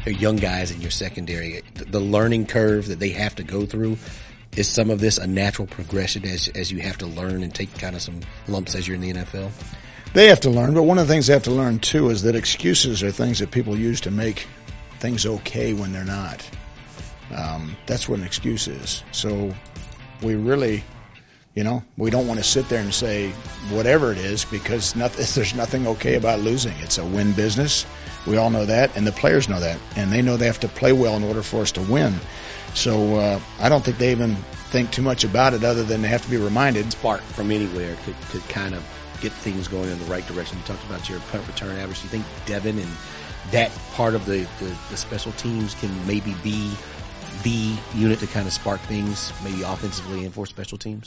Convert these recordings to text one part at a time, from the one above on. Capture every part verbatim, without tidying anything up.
young guys in your secondary, the learning curve that they have to go through, is some of this a natural progression as as you have to learn and take kind of some lumps as you're in the N F L? They have to learn, but one of the things they have to learn too is that excuses are things that people use to make things okay when they're not. Um, that's what an excuse is. So we really, you know, we don't want to sit there and say whatever it is, because nothing, there's nothing okay about losing. It's a win business. We all know that, and the players know that, and they know they have to play well in order for us to win. So uh, I don't think they even think too much about it, other than they have to be reminded. Spark from anywhere could, could kind of get things going in the right direction. You talked about your punt return average. Do you think Devin and that part of the, the, the special teams can maybe be the unit to kind of spark things, maybe offensively and for special teams?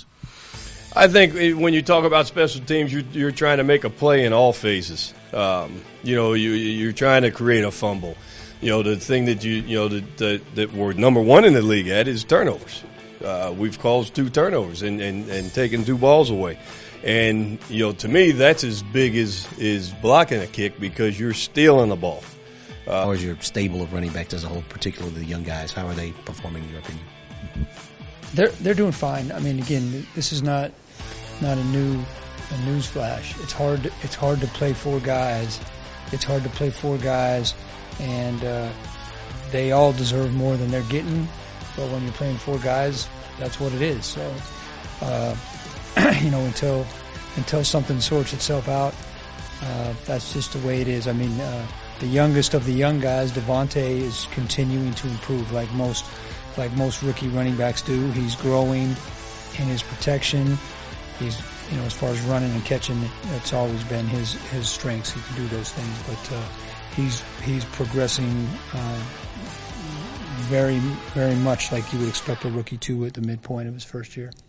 I think when you talk about special teams, you're, you're trying to make a play in all phases. Um, you know, you, you're trying to create a fumble. You know, the thing that you you know that that, that we're number one in the league at is turnovers. Uh, we've caused two turnovers and, and, and taken two balls away. And, you know, to me, that's as big as is blocking a kick, because you're stealing the ball. Uh, How is your stable of running backs as a whole, particularly the young guys? How are they performing in your opinion? They're they're doing fine. I mean, again, this is not not a new a news flash. It's hard to, it's hard to play four guys. It's hard to play four guys, and uh, they all deserve more than they're getting. But when you're playing four guys, that's what it is. So, uh, you know, until until something sorts itself out, uh, that's just the way it is. I mean, uh, the youngest of the young guys, Devontae, is continuing to improve, like most like most rookie running backs do. He's growing in his protection. He's, you know, as far as running and catching, it's always been his his strengths. He can do those things, but uh, he's he's progressing uh, very very much like you would expect a rookie to at the midpoint of his first year.